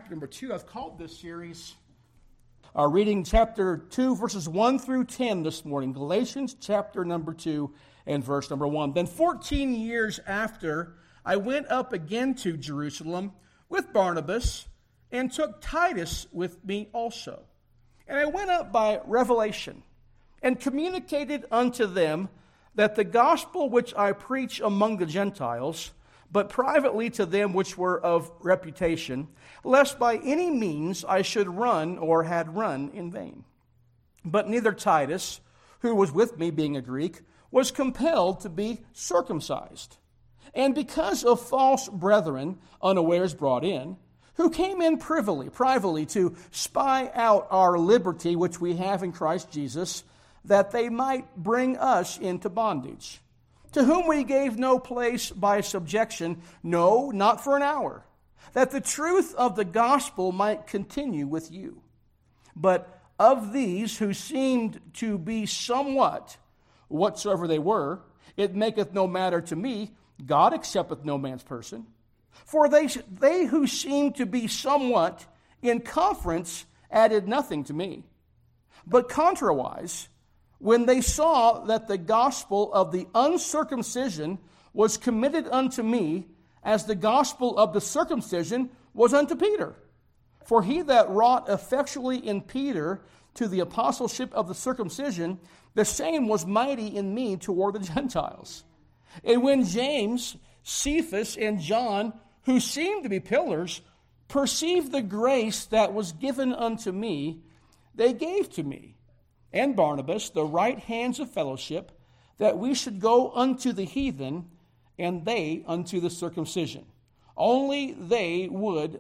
chapter number 2. I've called this series, reading chapter 2, verses 1 through 10 this morning. Galatians chapter number 2 and verse number 1. Then 14 years after, I went up again to Jerusalem with Barnabas and took Titus with me also. And I went up by revelation and communicated unto them that the gospel which I preach among the Gentiles, but privately to them which were of reputation, lest by any means I should run or had run in vain. But neither Titus, who was with me being a Greek, was compelled to be circumcised. And because of false brethren unawares brought in, who came in privately to spy out our liberty which we have in Christ Jesus, that they might bring us into bondage, to whom we gave no place by subjection, no, not for an hour, that the truth of the gospel might continue with you. But of these who seemed to be somewhat, whatsoever they were, it maketh no matter to me, God accepteth no man's person. For they who seemed to be somewhat in conference added nothing to me. But contrariwise, when they saw that the gospel of the uncircumcision was committed unto me, as the gospel of the circumcision was unto Peter. For he that wrought effectually in Peter to the apostleship of the circumcision, the same was mighty in me toward the Gentiles. And when James, Cephas, and John, who seemed to be pillars, perceived the grace that was given unto me, they gave to me and Barnabas the right hands of fellowship, that we should go unto the heathen, and they unto the circumcision. Only they would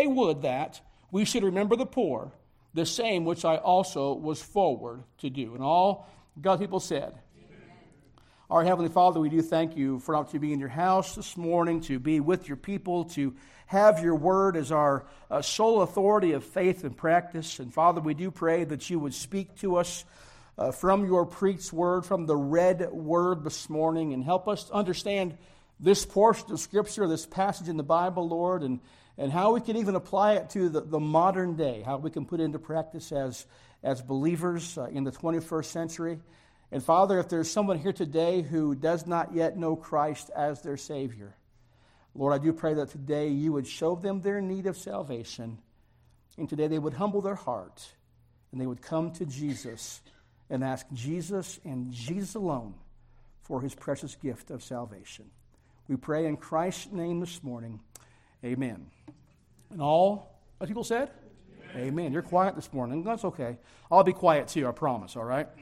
that we should remember the poor, the same which I also was forward to do. And all God's people said, Amen. Our Heavenly Father, we do thank you for an opportunity to be in your house this morning, to be with your people, to have your word as our sole authority of faith and practice. And Father, we do pray that you would speak to us from your preached word, from the read word this morning, and help us to understand this portion of Scripture, this passage in the Bible, Lord, and how we can even apply it to the modern day, how we can put it into practice as believers in the 21st century. And Father, if there's someone here today who does not yet know Christ as their Savior, Lord, I do pray that today you would show them their need of salvation, and today they would humble their heart, and they would come to Jesus and ask Jesus and Jesus alone for his precious gift of salvation. We pray in Christ's name this morning. Amen. And all what people said? Amen. Amen. You're quiet this morning. That's okay. I'll be quiet too, I promise, all right?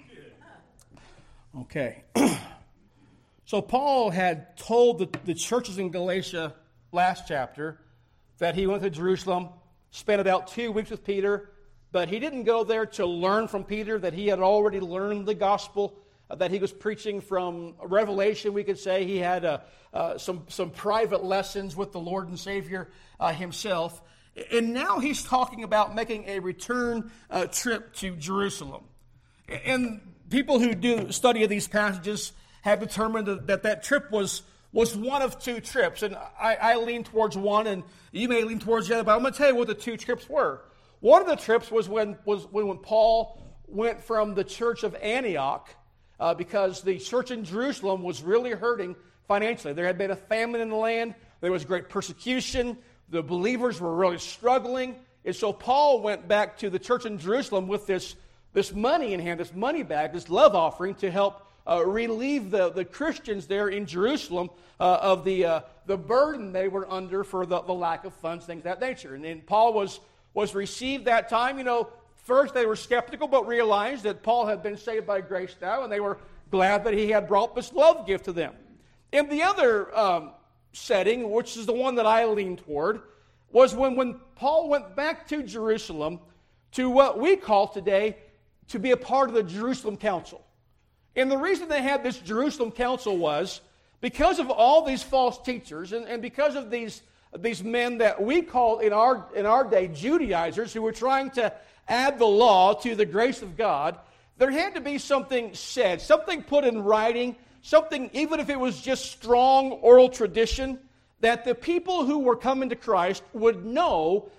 Okay. So Paul had told the churches in Galatia last chapter that he went to Jerusalem, spent about 2 weeks with Peter, but he didn't go there to learn from Peter, that he had already learned the gospel that he was preaching from Revelation, we could say. He had some private lessons with the Lord and Savior himself. And now he's talking about making a return trip to Jerusalem. And people who do study of these passages have determined that trip was one of 2 trips. And I lean towards one, and you may lean towards the other, but I'm going to tell you what the 2 trips were. One of the trips was when Paul went from the church of Antioch, because the church in Jerusalem was really hurting financially. There had been a famine in the land. There was great persecution. The believers were really struggling. And so Paul went back to the church in Jerusalem with this money in hand, this money bag, this love offering to help relieve the Christians there in Jerusalem of the burden they were under for the lack of funds, things of that nature. And Paul was received that time. You know, first they were skeptical, but realized that Paul had been saved by grace now, and they were glad that he had brought this love gift to them. In the other setting, which is the one that I lean toward, was when Paul went back to Jerusalem to what we call today to be a part of the Jerusalem Council. And the reason they had this Jerusalem Council was because of all these false teachers and because of these men that we call in our day Judaizers, who were trying to add the law to the grace of God. There had to be something said, something put in writing, something, even if it was just strong oral tradition, that the people who were coming to Christ would know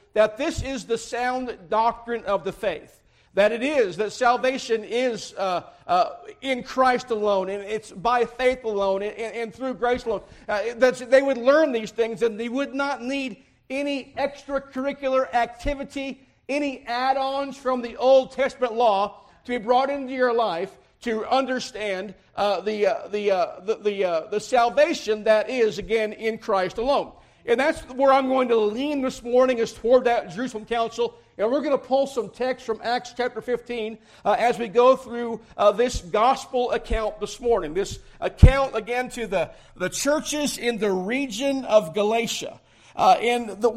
that this is the sound doctrine of the faith. That salvation is in Christ alone, and it's by faith alone, and through grace alone. That they would learn these things, and they would not need any extracurricular activity, any add-ons from the Old Testament law to be brought into your life to understand the salvation that is, again, in Christ alone. And that's where I'm going to lean this morning, is toward that Jerusalem Council. And we're going to pull some text from Acts chapter 15 as we go through this gospel account this morning. This account, again, to the churches in the region of Galatia. And the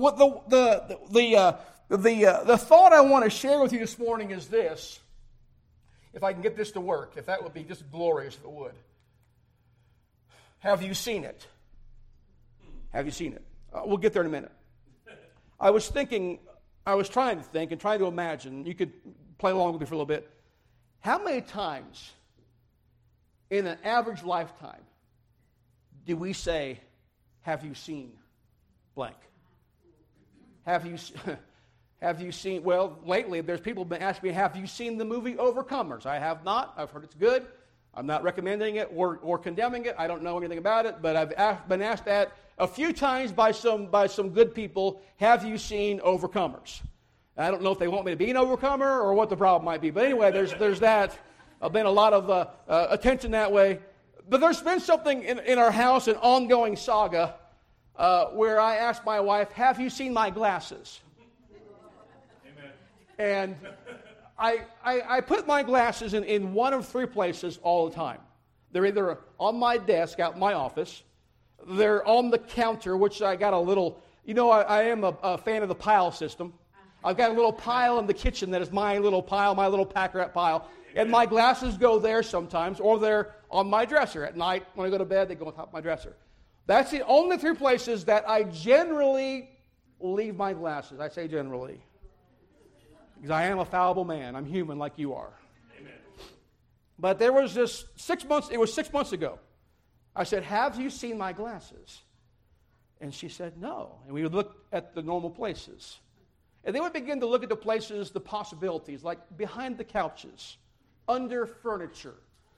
thought I want to share with you this morning is this. If I can get this to work, if that would be just glorious if it would. Have you seen it? Have you seen it? We'll get there in a minute. I was trying to think and trying to imagine, you could play along with me for a little bit. How many times in an average lifetime do we say, have you seen blank? Have you seen, well, lately there's people been asking me, have you seen the movie Overcomers? I have not. I've heard it's good. I'm not recommending it or condemning it. I don't know anything about it, but I've been asked that a few times by some good people, have you seen Overcomers? I don't know if they want me to be an overcomer or what the problem might be. But anyway, there's that. I've been a lot of attention that way. But there's been something in our house, an ongoing saga, where I asked my wife, have you seen my glasses? Amen. And I put my glasses in one of three places all the time. They're either on my desk out in my office. They're on the counter, which I got a little, I am a fan of the pile system. I've got a little pile in the kitchen that is my little pile, my little pack-rat pile. And my glasses go there sometimes, or they're on my dresser. At night, when I go to bed, they go on top of my dresser. That's the only three places that I generally leave my glasses. I say generally. Because I am a fallible man. I'm human like you are. Amen. But there was this 6 months, it was 6 months ago. I said, have you seen my glasses? And she said, no. And we would look at the normal places. And then we begin to look at the places, the possibilities, like behind the couches, under furniture,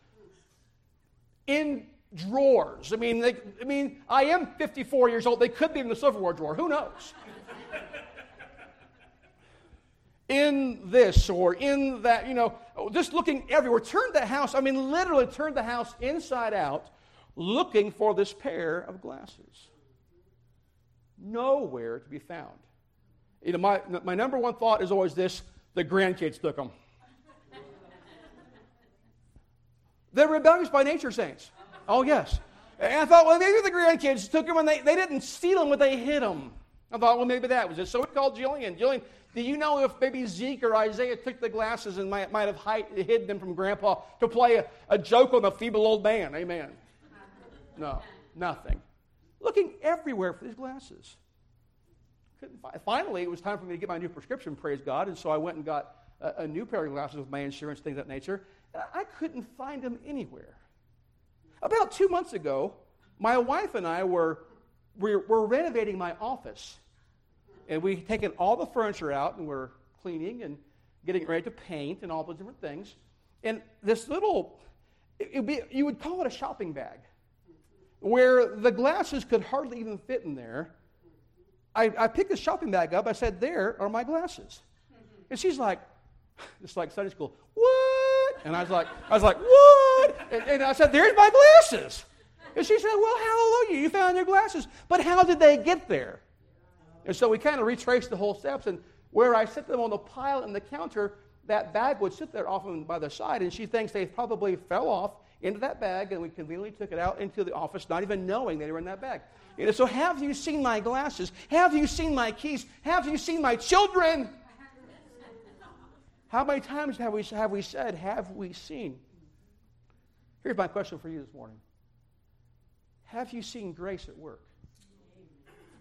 in drawers. I mean, I am 54 years old. They could be in the silverware drawer. Who knows? In this or in that, just looking everywhere. Literally turned the house inside out, looking for this pair of glasses. Nowhere to be found. My number one thought is always this: the grandkids took them. They're rebellious by nature, saints. Oh, yes. And I thought, well, maybe the grandkids took them and they didn't steal them, but they hid them. I thought, well, maybe that was it. So we called Jillian. Jillian, do you know if maybe Zeke or Isaiah took the glasses and might have hidden them from Grandpa to play a joke on a feeble old man? Amen. No, nothing. Looking everywhere for these glasses. Couldn't find. Finally, it was time for me to get my new prescription, praise God, and so I went and got a new pair of glasses with my insurance, things of that nature. I couldn't find them anywhere. About 2 months ago, my wife and I were renovating my office. And we'd taken all the furniture out, and we're cleaning and getting ready to paint and all those different things. And this little, you would call it a shopping bag, where the glasses could hardly even fit in there. I picked the shopping bag up. I said, there are my glasses. And she's like, it's like Sunday school, what? And I was like, what? And I said, there's my glasses. And she said, well, hallelujah, you found your glasses. But how did they get there? And so we kind of retraced the whole steps. And where I set them on the pile in the counter, that bag would sit there often by the side. And she thinks they probably fell off into that bag. And we conveniently took it out into the office, not even knowing they were in that bag. So have you seen my glasses? Have you seen my keys? Have you seen my children? How many times have we said, have we seen? Here's my question for you this morning. Have you seen grace at work?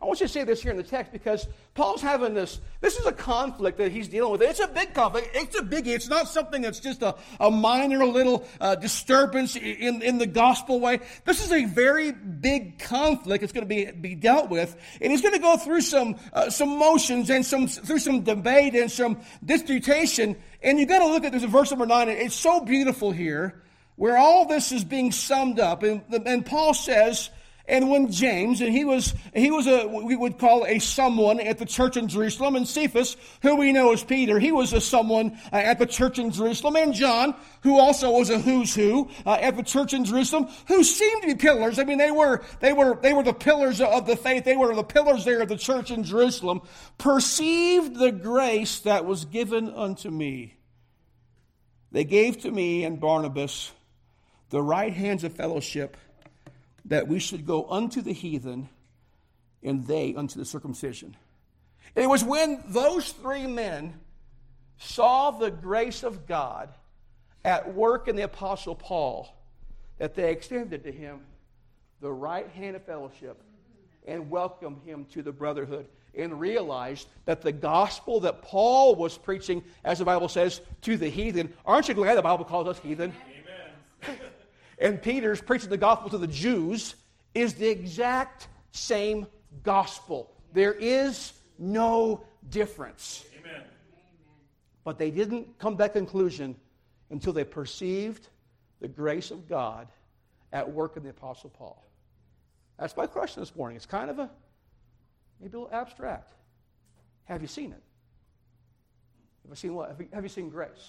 I want you to see this here in the text because Paul's having this is a conflict that he's dealing with. It's a big conflict. It's a biggie. It's not something that's just a minor little disturbance in the gospel way. This is a very big conflict it's going to be dealt with. And he's going to go through some motions and through some debate and some disputation. And you've got to look at this in verse number 9. It's so beautiful here where all this is being summed up. And Paul says, and when James, and he was we would call a someone at the church in Jerusalem, and Cephas, who we know as Peter, he was a someone at the church in Jerusalem, and John, who also was a who's who at the church in Jerusalem, who seemed to be pillars. I mean, they were the pillars of the faith. They were the pillars there of the church in Jerusalem. Perceived the grace that was given unto me. They gave to me and Barnabas the right hands of fellowship, that we should go unto the heathen, and they unto the circumcision. It was when those three men saw the grace of God at work in the Apostle Paul that they extended to him the right hand of fellowship and welcomed him to the brotherhood and realized that the gospel that Paul was preaching, as the Bible says, to the heathen. Aren't you glad the Bible calls us heathen? Amen. And Peter's preaching the gospel to the Jews is the exact same gospel. There is no difference. Amen. But they didn't come to that conclusion until they perceived the grace of God at work in the Apostle Paul. That's my question this morning. It's kind of maybe a little abstract. Have you seen it? Have you seen what? Have you seen grace?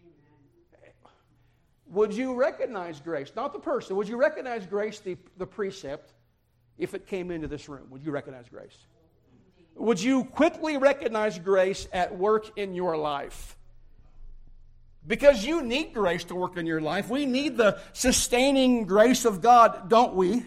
Would you recognize grace? Not the person. Would you recognize grace, the precept, if it came into this room? Would you recognize grace? Would you quickly recognize grace at work in your life? Because you need grace to work in your life. We need the sustaining grace of God, don't we?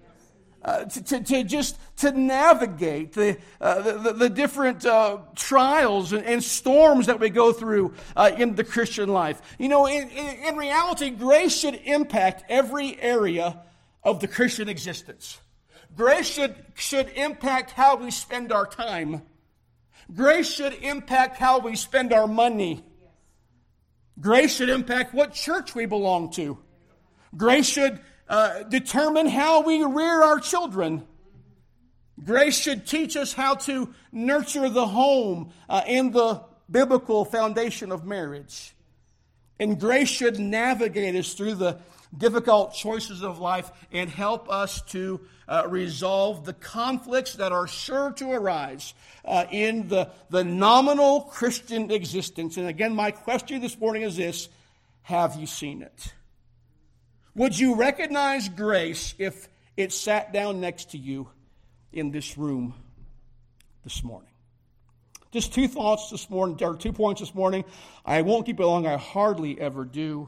To navigate the different trials and storms that we go through in the Christian life. You know, in reality, grace should impact every area of the Christian existence. Grace should impact how we spend our time. Grace should impact how we spend our money. Grace should impact what church we belong to. Grace should determine how we rear our children. Grace should teach us how to nurture the home and the biblical foundation of marriage. And grace should navigate us through the difficult choices of life and help us to resolve the conflicts that are sure to arise in the nominal Christian existence. And again, my question this morning is this: have you seen it? Would you recognize grace if it sat down next to you in this room this morning? Just two thoughts this morning, or 2 points this morning. I won't keep it long. I hardly ever do.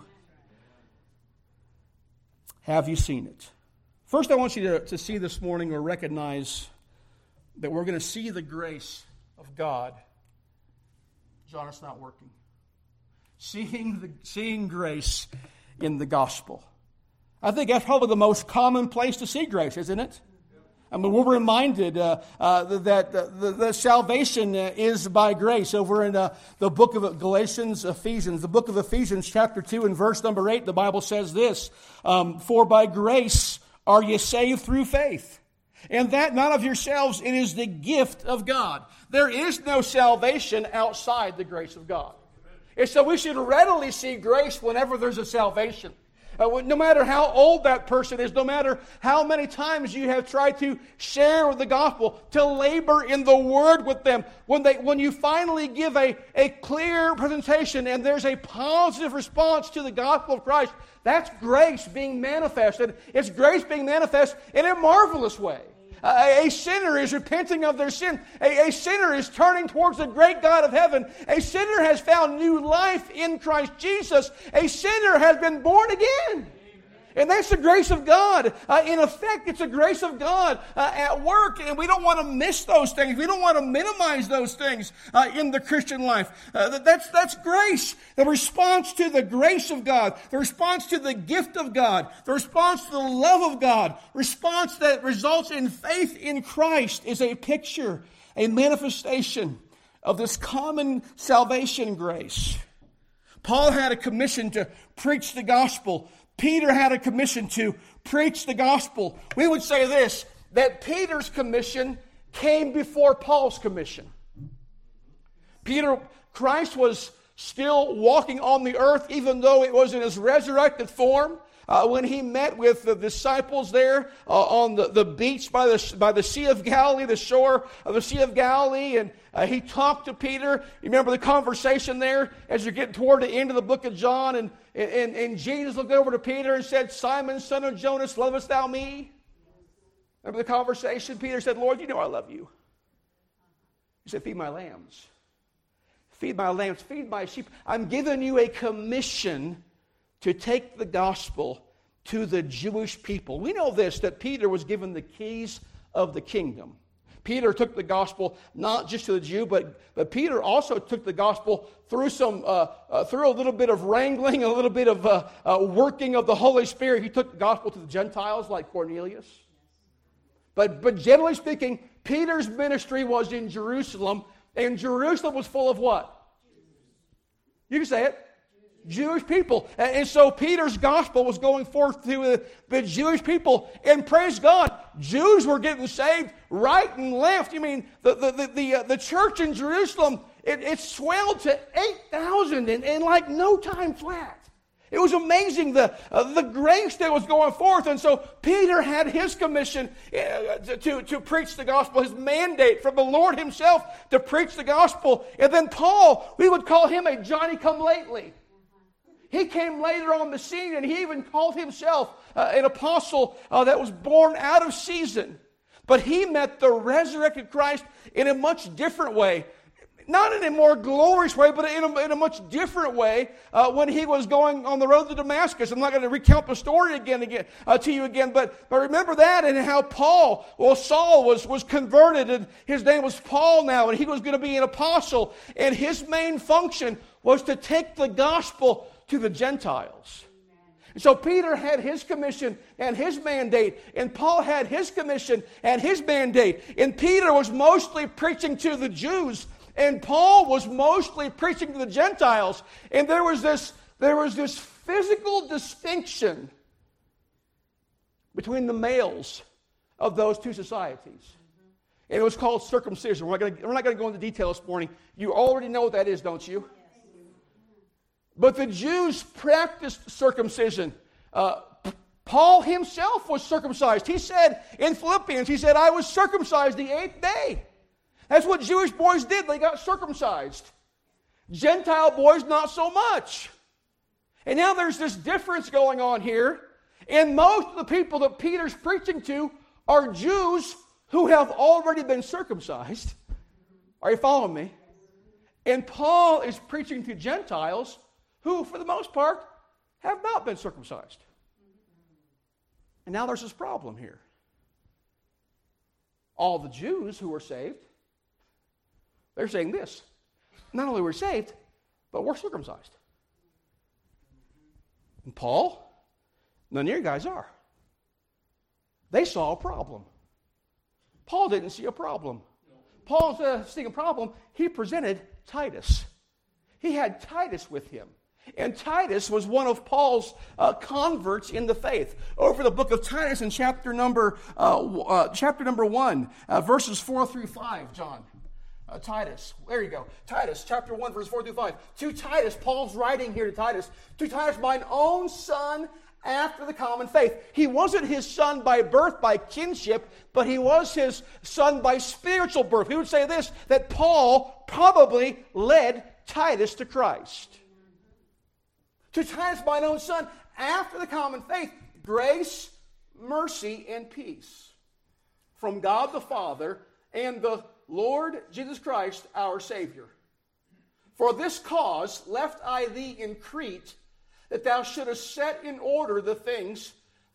Have you seen it? First, I want you to see this morning or recognize that we're going to see the grace of God. John, it's not working. Seeing grace in the gospel. I think that's probably the most common place to see grace, isn't it? I mean, we're reminded that the salvation is by grace. Over in the book of Galatians, Ephesians, the book of Ephesians, chapter 2 and verse number 8, the Bible says this: for by grace are ye saved through faith, and that not of yourselves, it is the gift of God. There is no salvation outside the grace of God. And so we should readily see grace whenever there's a salvation. No matter how old that person is, no matter how many times you have tried to share the gospel, to labor in the word with them, when you finally give a clear presentation and there's a positive response to the gospel of Christ, that's grace being manifested. It's grace being manifest in a marvelous way. A sinner is repenting of their sin. A sinner is turning towards the great God of heaven. A sinner has found new life in Christ Jesus. A sinner has been born again. And that's the grace of God. In effect, it's the grace of God at work. And we don't want to miss those things. We don't want to minimize those things in the Christian life. That's grace. The response to the grace of God. The response to the gift of God. The response to the love of God. Response that results in faith in Christ is a picture, a manifestation of this common salvation grace. Paul had a commission to preach the gospel. Peter had a commission to preach the gospel. We would say this, that Peter's commission came before Paul's commission. Christ was still walking on the earth, even though it was in his resurrected form. When he met with the disciples there on the beach by the Sea of Galilee, the shore of the Sea of Galilee, and he talked to Peter. You remember the conversation there as you're getting toward the end of the book of John, and Jesus looked over to Peter and said, "Simon, son of Jonas, lovest thou me?" Remember the conversation? Peter said, "Lord, you know I love you." He said, "Feed my lambs. Feed my lambs, feed my sheep. I'm giving you a commission to take the gospel to the Jewish people." We know this, that Peter was given the keys of the kingdom. Peter took the gospel not just to the Jew, but Peter also took the gospel through through a little bit of wrangling, a little bit of working of the Holy Spirit. He took the gospel to the Gentiles like Cornelius. But generally speaking, Peter's ministry was in Jerusalem, and Jerusalem was full of what? You can say it. Jewish people. And so Peter's gospel was going forth to the Jewish people. And praise God, Jews were getting saved right and left. You mean, the church in Jerusalem, it swelled to 8,000 in like no time flat. It was amazing, the grace that was going forth. And so Peter had his commission to preach the gospel, his mandate from the Lord himself to preach the gospel. And then Paul, we would call him a Johnny-come-lately. He came later on the scene, and he even called himself an apostle that was born out of season. But he met the resurrected Christ in a much different way. Not in a more glorious way, but in a much different way when he was going on the road to Damascus. I'm not going to recount the story again to you again, but remember that and how Saul was converted, and his name was Paul now, and he was going to be an apostle, and his main function was to take the gospel to the Gentiles. And so Peter had his commission and his mandate, and Paul had his commission and his mandate, and Peter was mostly preaching to the Jews, and Paul was mostly preaching to the Gentiles. And there was this physical distinction between the males of those two societies. And it was called circumcision. We're not going to go into detail this morning. You already know what that is, don't you? But the Jews practiced circumcision. Paul himself was circumcised. He said in Philippians, he said, "I was circumcised the 8th day." That's what Jewish boys did. They got circumcised. Gentile boys, not so much. And now there's this difference going on here. And most of the people that Peter's preaching to are Jews who have already been circumcised. Are you following me? And Paul is preaching to Gentiles who, for the most part, have not been circumcised. And now there's this problem here. All the Jews who were saved, they're saying this: not only we're saved, but we're circumcised. And Paul, none of your guys are. They saw a problem. Paul didn't see a problem. Paul, instead of seeing a problem, he presented Titus. He had Titus with him. And Titus was one of Paul's converts in the faith. Over the book of Titus in chapter number 1, verses 4 through 5, John. Titus, there you go. Titus, chapter 1, verses 4 through 5. To Titus, Paul's writing here to Titus, "To Titus, mine own son, after the common faith." He wasn't his son by birth, by kinship, but he was his son by spiritual birth. He would say this, that Paul probably led Titus to Christ. "To Titus, mine own son, after the common faith, grace, mercy, and peace from God the Father and the Lord Jesus Christ, our Savior. For this cause left I thee in Crete, that thou shouldest set in order the things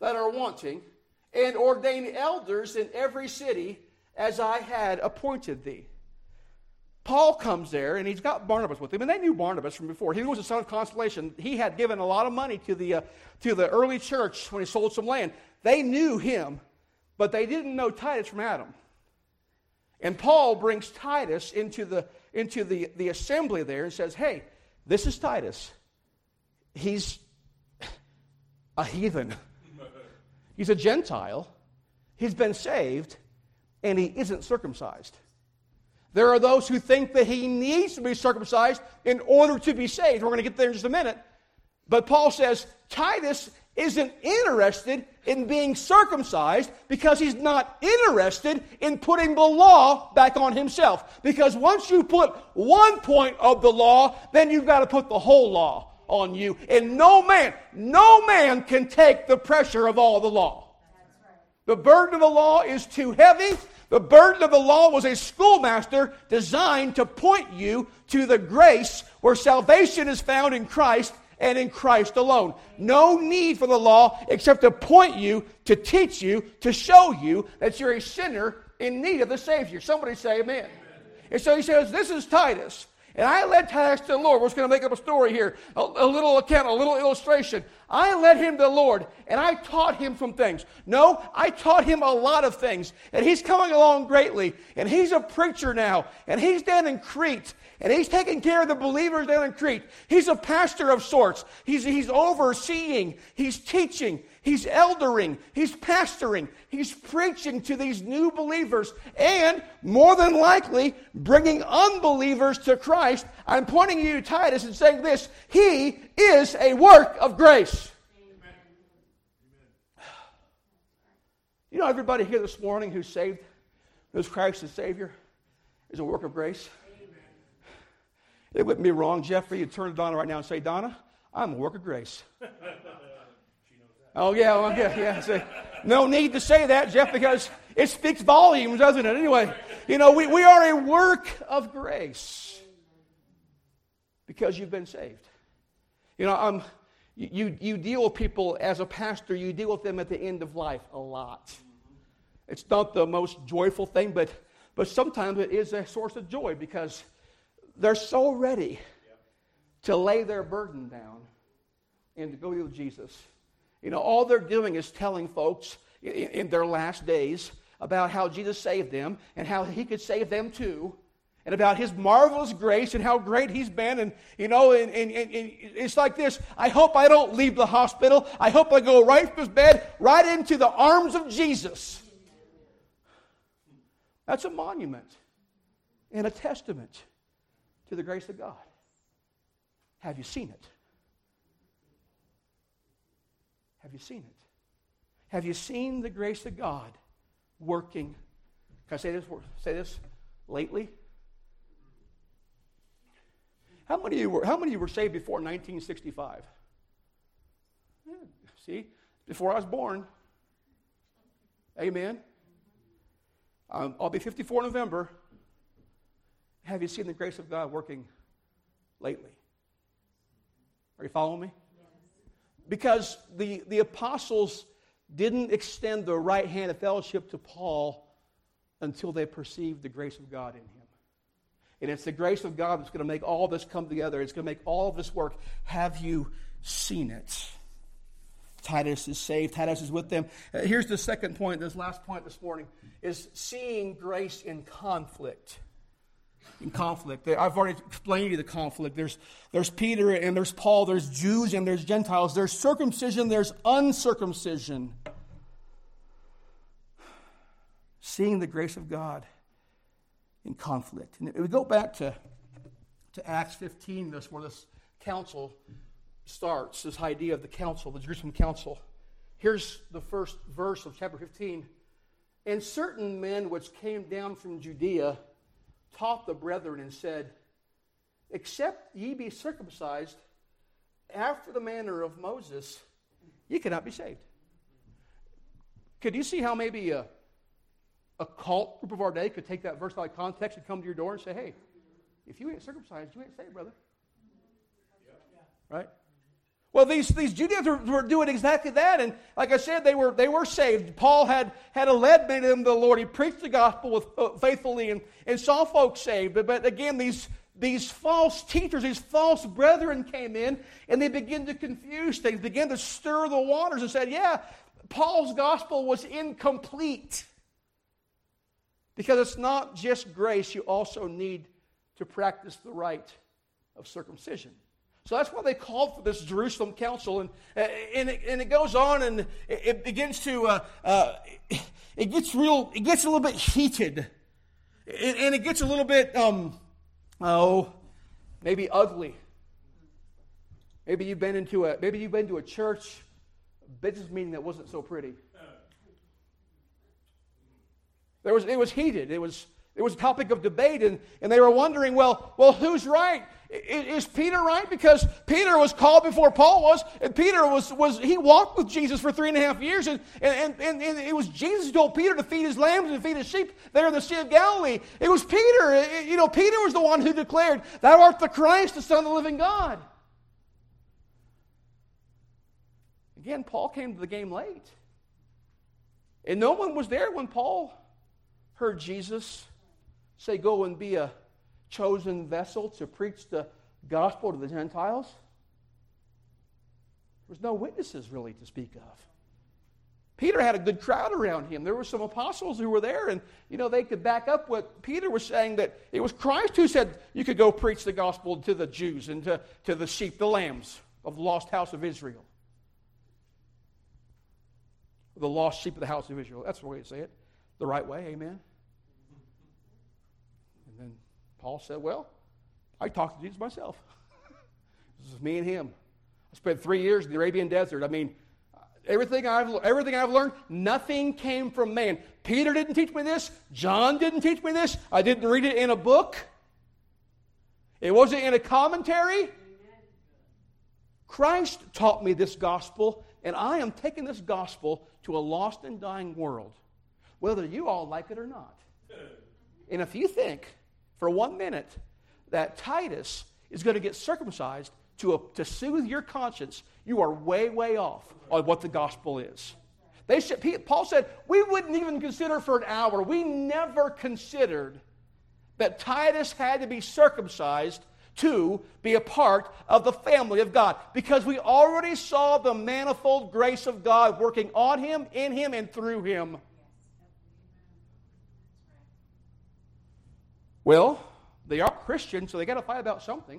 that are wanting, and ordain elders in every city as I had appointed thee. Paul comes there, and he's got Barnabas with him, and they knew Barnabas from before. He was the son of consolation. He had given a lot of money to the early church when he sold some land. They knew him, but they didn't know Titus from Adam. And Paul brings Titus into the assembly there and says, hey, this is Titus. He's a heathen. He's a Gentile. He's been saved, and he isn't circumcised. There are those who think that he needs to be circumcised in order to be saved. We're going to get there in just a minute. But Paul says Titus isn't interested in being circumcised because he's not interested in putting the law back on himself. Because once you put one point of the law, then you've got to put the whole law on you. And no man can take the pressure of all the law. The burden of the law is too heavy. The burden of the law was a schoolmaster designed to point you to the grace where salvation is found in Christ and in Christ alone. No need for the law except to point you, to teach you, to show you that you're a sinner in need of the Savior. Somebody say amen. And so he says, this is Titus. And I led Titus to the Lord. We're just going to make up a story here, a little account, a little illustration. I led him to the Lord, and I taught him some things. No, I taught him a lot of things. And he's coming along greatly. And he's a preacher now. And he's down in Crete. And he's taking care of the believers down in Crete. He's a pastor of sorts. He's overseeing. He's teaching. He's eldering. He's pastoring. He's preaching to these new believers. And more than likely, bringing unbelievers to Christ. I'm pointing you to Titus and saying this. He is a work of grace. Amen. You know, everybody here this morning who's saved, who's Christ as Savior, is a work of grace. It wouldn't be wrong, Jeffrey, you'd turn to Donna right now and say, Donna, I'm a work of grace. Oh, yeah, well, yeah. So, no need to say that, Jeff, because it speaks volumes, doesn't it? Anyway, you know, we are a work of grace because you've been saved. You know, you deal with people as a pastor, you deal with them at the end of life a lot. It's not the most joyful thing, but sometimes it is a source of joy because they're so ready to lay their burden down and to go with Jesus. You know, all they're doing is telling folks in their last days about how Jesus saved them and how he could save them too, and about his marvelous grace and how great he's been. And, you know, and it's like this. I hope I don't leave the hospital. I hope I go right from this bed, right into the arms of Jesus. That's a monument and a testament to the grace of God. Have you seen it? Have you seen it? Have you seen the grace of God working? Can I say this lately? How many of you were saved before 1965? Yeah, see, before I was born. Amen. I'll be 54 in November. Have you seen the grace of God working lately? Are you following me? Yes. Because the apostles didn't extend the right hand of fellowship to Paul until they perceived the grace of God in him. And it's the grace of God that's going to make all this come together. It's going to make all of this work. Have you seen it? Titus is saved. Titus is with them. Here's the second point, this last point this morning, is seeing grace in conflict. In conflict. I've already explained to you the conflict. There's Peter and there's Paul. There's Jews and there's Gentiles. There's circumcision. There's uncircumcision. Seeing the grace of God in conflict. And we go back to Acts 15, where this council starts, this idea of the council, the Jerusalem council. Here's the first verse of chapter 15. And certain men which came down from Judea taught the brethren and said, except ye be circumcised after the manner of Moses, ye cannot be saved. Could you see how maybe a cult group of our day could take that verse out of context and come to your door and say, hey, if you ain't circumcised, you ain't saved, brother. Right? Well, these Judeans were doing exactly that, and like I said, they were saved. Paul had led many of them to the Lord. He preached the gospel faithfully and saw folks saved. But again, these false teachers, these false brethren came in, and they began to confuse things, began to stir the waters and said, yeah, Paul's gospel was incomplete. Because it's not just grace, you also need to practice the rite of circumcision. So that's why they called for this Jerusalem council, and it goes on, and it begins to it gets a little bit heated, and it gets a little bit maybe ugly. Maybe you've been to a church business meeting that wasn't so pretty. It was heated. It was a topic of debate, and they were wondering, well, who's right? Is Peter right? Because Peter was called before Paul was, and Peter he walked with Jesus for 3.5 years, and it was Jesus who told Peter to feed his lambs and feed his sheep there in the Sea of Galilee. It was Peter. Peter was the one who declared, "Thou art the Christ, the Son of the living God." Again, Paul came to the game late, and no one was there when Paul heard Jesus say, go and be a chosen vessel to preach the gospel to the Gentiles. There was no witnesses really to speak of. Peter had a good crowd around him. There were some apostles who were there, and they could back up what Peter was saying, that it was Christ who said you could go preach the gospel to the Jews and to the sheep, the lambs of the lost house of Israel. The lost sheep of the house of Israel. That's the way to say it. The right way, amen. And then Paul said, well, I talked to Jesus myself. This is me and him. I spent 3 years in the Arabian desert. I mean, everything I've learned, nothing came from man. Peter didn't teach me this. John didn't teach me this. I didn't read it in a book. It wasn't in a commentary. Christ taught me this gospel, and I am taking this gospel to a lost and dying world, whether you all like it or not. And if you think for 1 minute that Titus is going to get circumcised to soothe your conscience, you are way, way off on what the gospel is. Paul said, we wouldn't even consider for an hour. We never considered that Titus had to be circumcised to be a part of the family of God, because we already saw the manifold grace of God working on him, in him, and through him. Well, they are Christians, so they got to fight about something.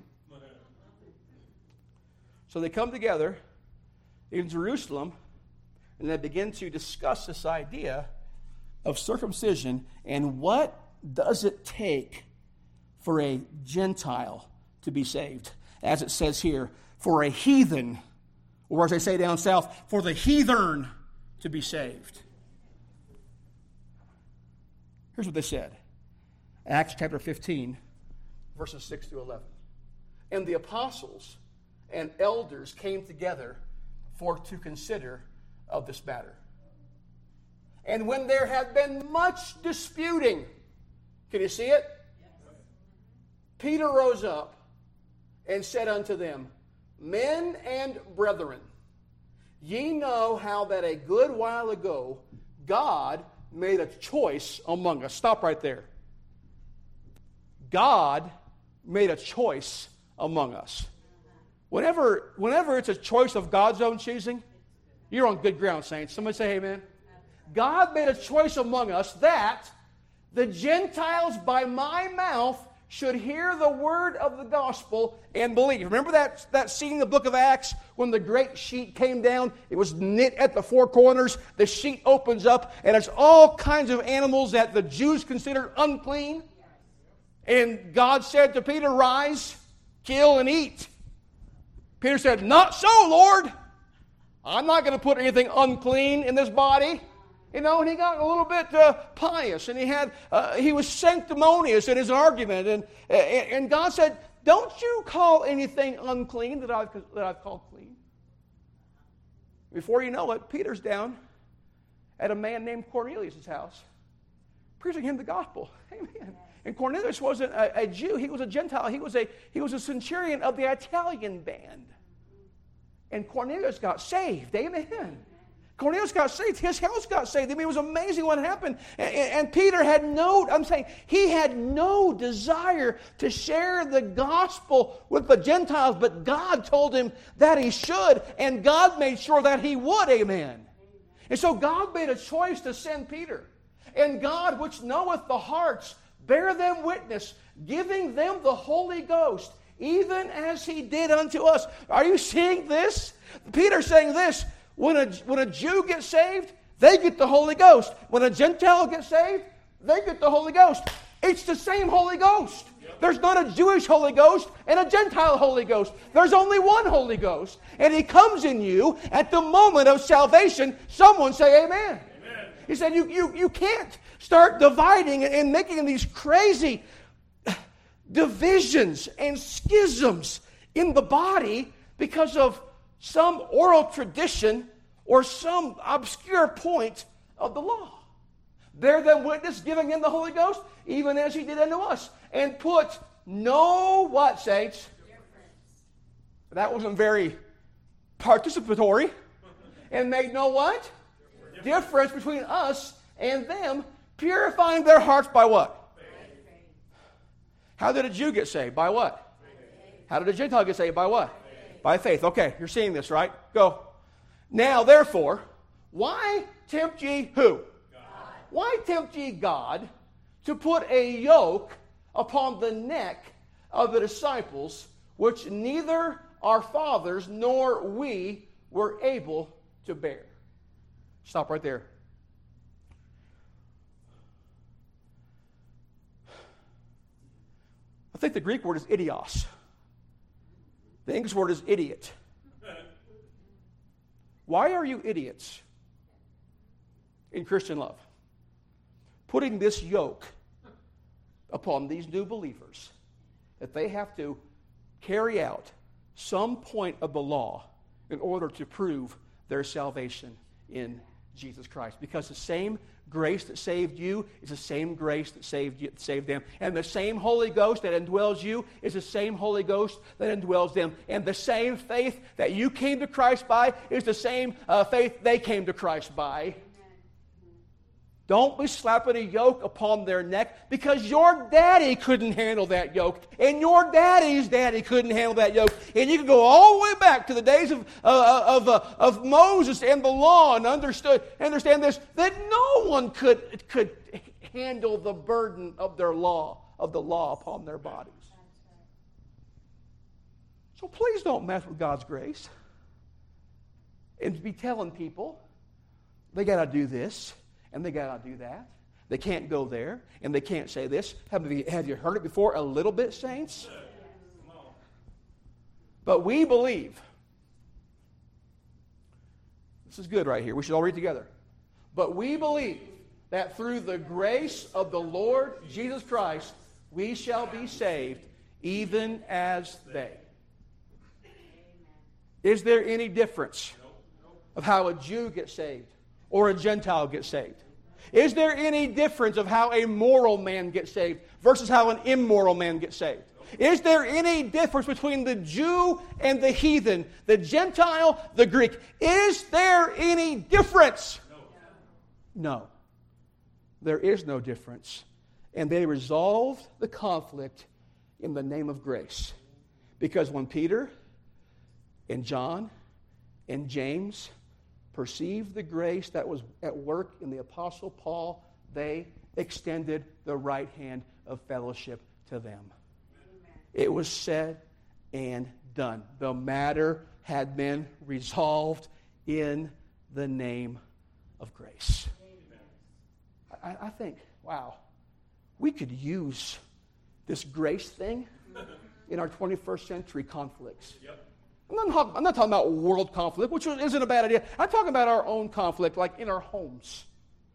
So they come together in Jerusalem, and they begin to discuss this idea of circumcision and what does it take for a Gentile to be saved. As it says here, for a heathen, or as they say down south, for the heathen to be saved. Here's what they said. Acts chapter 15, verses 6 through 11. And the apostles and elders came together to consider of this matter. And when there had been much disputing, can you see it? Yes. Peter rose up and said unto them, Men and brethren, ye know how that a good while ago God made a choice among us. Stop right there. God made a choice among us. Whenever it's a choice of God's own choosing, you're on good ground, saints. Somebody say amen. God made a choice among us that the Gentiles by my mouth should hear the word of the gospel and believe. Remember that scene in the book of Acts when the great sheet came down? It was knit at the four corners. The sheet opens up, and it's all kinds of animals that the Jews considered unclean. And God said to Peter, Rise, kill, and eat. Peter said, Not so, Lord. I'm not going to put anything unclean in this body. And he got a little bit pious, and he was sanctimonious in his argument. And God said, Don't you call anything unclean that I've called clean. Before you know it, Peter's down at a man named Cornelius' house, preaching him the gospel. Amen. And Cornelius wasn't a Jew; he was a Gentile. He was a centurion of the Italian band. And Cornelius got saved. Amen. Cornelius got saved. His house got saved. I mean, it was amazing what happened. And Peter had he had no desire to share the gospel with the Gentiles, but God told him that he should, and God made sure that he would. Amen. And so God made a choice to send Peter. And God, which knoweth the hearts, bear them witness, giving them the Holy Ghost, even as he did unto us. Are you seeing this? Peter's saying this. When a Jew gets saved, they get the Holy Ghost. When a Gentile gets saved, they get the Holy Ghost. It's the same Holy Ghost. There's not a Jewish Holy Ghost and a Gentile Holy Ghost. There's only one Holy Ghost. And he comes in you at the moment of salvation. Someone say amen. Amen. He said you can't start dividing and making these crazy divisions and schisms in the body because of some oral tradition or some obscure point of the law. Bear them witness, giving them the Holy Ghost, even as he did unto us. And put no, what, saints? Difference. That wasn't very participatory. And made no what? Difference between us and them, purifying their hearts by what? Faith. How did a Jew get saved? By what? Faith. How did a Gentile get saved? By what? Faith. By faith. Okay, you're seeing this, right? Go. Now, therefore, why tempt ye who? God. Why tempt ye God to put a yoke upon the neck of the disciples, which neither our fathers nor we were able to bear? Stop right there. I think the Greek word is idios. The English word is idiot. Why are you idiots in Christian love? Putting this yoke upon these new believers that they have to carry out some point of the law in order to prove their salvation in Jesus Christ. Because the same grace that saved you is the same grace that saved them. And the same Holy Ghost that indwells you is the same Holy Ghost that indwells them. And the same faith that you came to Christ by is the same faith they came to Christ by. Don't be slapping a yoke upon their neck, because your daddy couldn't handle that yoke, and your daddy's daddy couldn't handle that yoke. And you can go all the way back to the days of Moses and the law, and understand this, that no one could handle the burden of the law upon their bodies. So please don't mess with God's grace and be telling people they got to do this and they got to do that. They can't go there, and they can't say this. Have you heard it before a little bit, saints? But we believe. This is good right here. We should all read together. But we believe that through the grace of the Lord Jesus Christ, we shall be saved, even as they. Is there any difference of how a Jew gets saved or a Gentile gets saved? Is there any difference of how a moral man gets saved versus how an immoral man gets saved? Is there any difference between the Jew and the heathen, the Gentile, the Greek? Is there any difference? No. There is no difference. And they resolved the conflict in the name of grace. Because when Peter and John and James perceived the grace that was at work in the Apostle Paul, they extended the right hand of fellowship to them. Amen. It was said and done. The matter had been resolved in the name of grace. I think, wow, we could use this grace thing in our 21st century conflicts. Yep. I'm not talking about world conflict, which isn't a bad idea. I'm talking about our own conflict, like in our homes,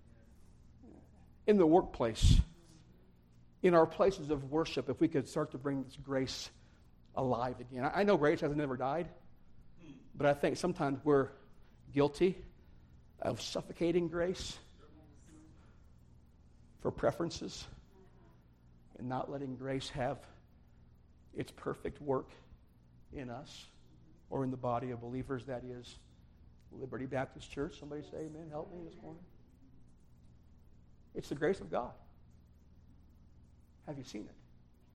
in the workplace, in our places of worship, if we could start to bring this grace alive again. I know grace hasn't never died, but I think sometimes we're guilty of suffocating grace for preferences and not letting grace have its perfect work in us. or in the body of believers, that is Liberty Baptist Church. Somebody say amen. Help me this morning. It's the grace of God. Have you seen it?